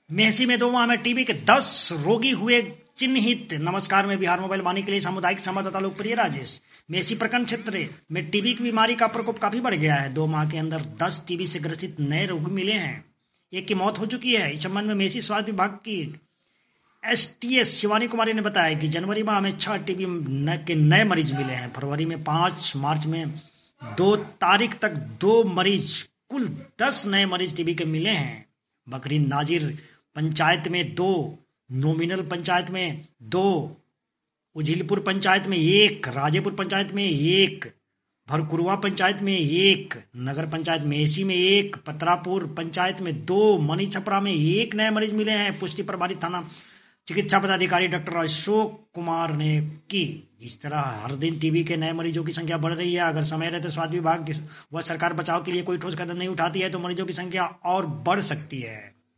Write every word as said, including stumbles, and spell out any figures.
मेहसी में दो माह में टीबी के दस रोगी हुए चिन्हित। नमस्कार, मैं बिहार मोबाइल वाणी के लिए सामुदायिक संवाददाता लोकप्रिय राजेश। मेहसी प्रखंड क्षेत्र में टीबी की बीमारी का प्रकोप काफी बढ़ गया है। दो माह के अंदर दस टीबी से ग्रसित नए रोगी मिले हैं। एक की मौत हो चुकी है। इस संबंध में मेहसी स्वास्थ्य विभाग की एसटीएस शिवानी कुमारी ने बताया कि जनवरी माह में छह टीबी के नए मरीज मिले हैं। फरवरी में पांच, मार्च में दो तारीख तक दो मरीज, कुल दस नए मरीज टीबी के मिले हैं। बकरी नाजिर पंचायत में दो, नोमिनल पंचायत में दो, उजिलपुर पंचायत में एक, राजेपुर पंचायत में एक, भरकुरुआ पंचायत में एक, नगर पंचायत मेहसी में एक, पतरापुर पंचायत में दो, मनी छपरा में एक नए मरीज मिले हैं। पुष्टि प्रभारी थाना चिकित्सा पदाधिकारी डॉक्टर अशोक कुमार ने की। इस तरह हर दिन टीबी के नए मरीजों की संख्या बढ़ रही है। अगर समय रहते स्वास्थ्य विभाग व सरकार बचाव के लिए कोई ठोस कदम नहीं उठाती है तो मरीजों की संख्या और बढ़ सकती है।